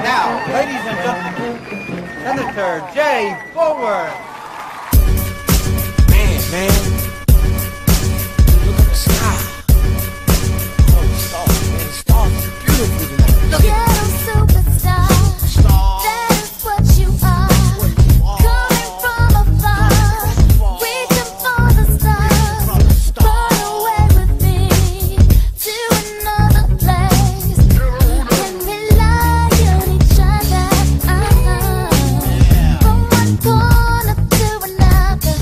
Now, ladies and gentlemen, Senator Jay Forward. Man, look at the sky. Oh, the stars, man, the stars are beautiful tonight. Look at Superstar, that is what you are. Coming from afar, reaching for the stars. Run away with me to another place. Can we lie on each other? From one corner to another.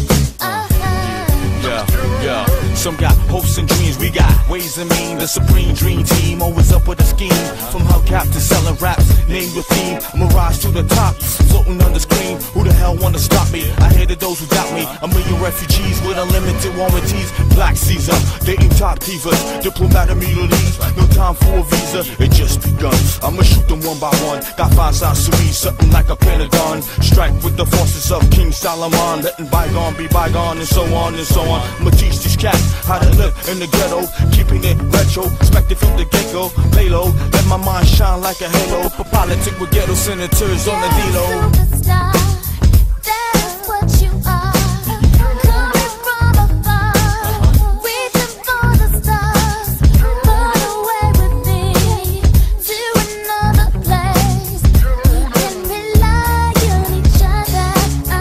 Yeah. Some got hopes and dreams, we got ways and means. The supreme dream team, always up with a scheme. From hubcap to selling raps, name your theme. I'm a rise to the top, floating on the screen. Who the hell wanna stop me? I hated those who doubt me. A million refugees with unlimited warranties. Black Caesar, dating top divas, diplomatic immunities. No time for a visa, it just begun. I'ma shoot them one by one. Got 5 sides to me, something like a pentagon. Strike with the forces of King Solomon, letting bygone be bygone, and so on and so on. I'ma teach these cats how to live in the ghetto, keeping it retro, expected from the get-go. Lay low, let my mind shine like a halo. For politics with ghetto senators on the D-Lo. Superstar, that is what you are. Coming from afar, reaching for the stars. Run away with me to another place. Can we lie on each other?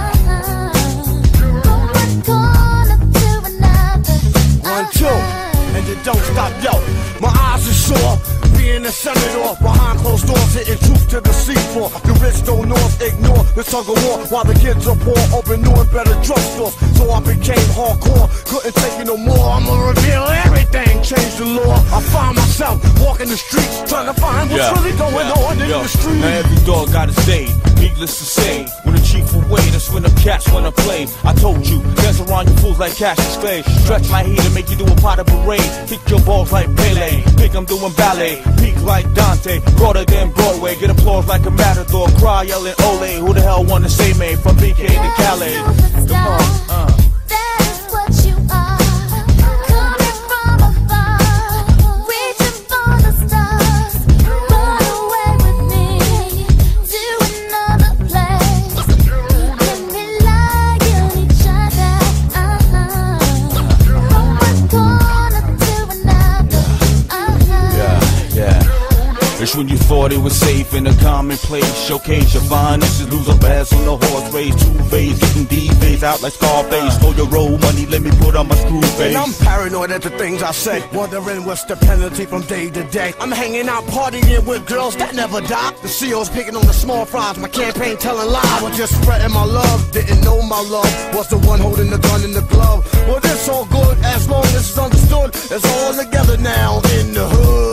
From one corner to another. 1, 2, and you don't stop, yo. My eyes are sore, being a senator behind closed doors, hitting truth to the seafloor. The rich don't north ignore the tug of war, while the kids are poor, open new and better drugstores. So I became hardcore, couldn't take it no more. I'ma reveal everything, change the law. I find myself walking the streets, trying to find what's really going on in the street. Now every dog got its day, needless to say. When the chief away, that's when the cats wanna play. I told you, dance around you fools like Cassius Clay. Stretch my heat and make you do a pot of parade. Kick your balls like Pele, think I'm doing ballet. Peak like Dante, broader than Broadway. Get applause like a matador, cry yelling ole. Who the hell wanna say me from BK to Calais? Come on, That is what you are. Coming from afar, reaching for the stars. Run away with me to another place. Can we lie on each other? From one corner to another. yeah. It's when you thought it was safe in a commonplace. Showcase your finest, lose a bass on the horse race. 2 phase, getting D-phase out like Scarface. Stole your road money, let me put on my screw face. And I'm paranoid at the things I say, wondering what's the penalty from day to day. I'm hanging out partying with girls that never die. The CEO's picking on the small fries, my campaign telling lies. I was just spreading my love, didn't know my love was the one holding the gun in the glove. Well, this all good as long as it's understood. It's all together now in the hood.